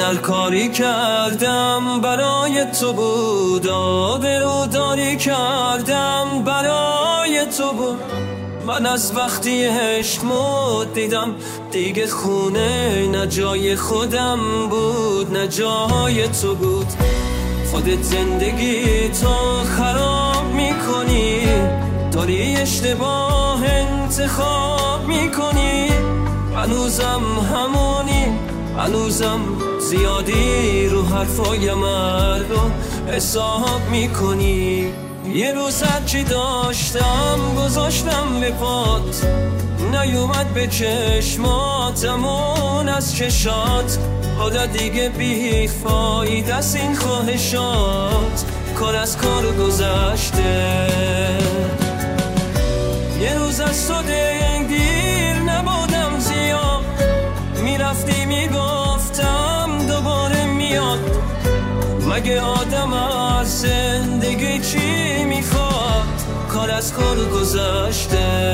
هر کاری کردم برای تو بود، آبروداری کردم برای تو بود. من از وقتی عشق دیدم دیگه خونه نه جای خودم بود نه جای تو بود. خودت زندگی تو خراب میکنی، داری اشتباه انتخاب میکنی. هنوزم همونی، هنوزم زیادی رو حرفای مردم حساب میکنی. یه روز هرچی داشتم گذاشتم به پات، نیومد به چشماتمون از چشات. حالا دیگه بی فایده است این خواهشات، کار از کار گذشته. یه روز از تو دلگیر نبودم زیاد، میرفتی میگفتم دوباره میاد. مگه آدم از زندگی چی میخواد؟ کار از کار گذشته.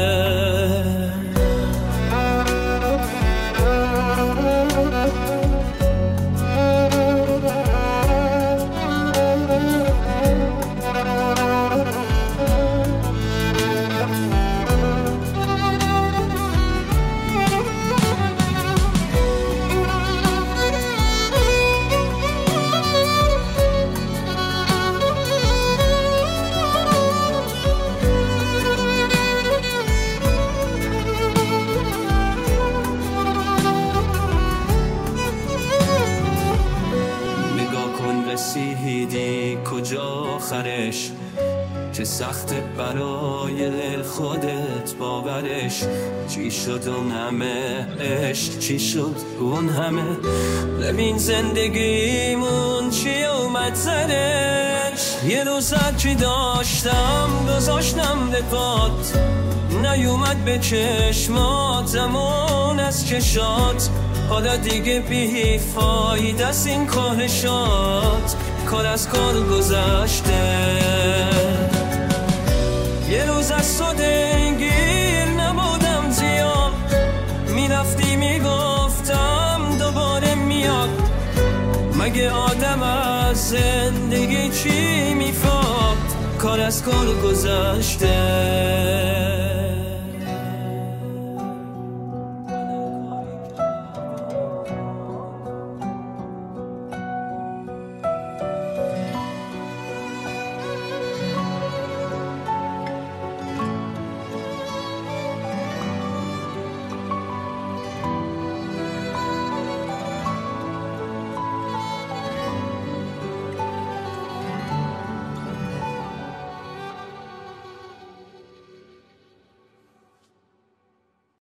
رسیدی کجا آخرش؟ چه سخت برای دل خودت باورش. چی شد اون همه عشق، چی شد اون همه؟ ببین زندگیمون چی اومد سرش. یه روز هرچی داشتم گذاشتم به پات، نیومد به چشماتمون از چشات. حالا دیگه بی فایده است این کاهشات، کار از کار گذشته. یه روز از تو دلگیر نبودم زیاد، میرفتی میگفتم دوباره میاد. مگه آدم از زندگی چی میخواد؟ کار از کار گذشته.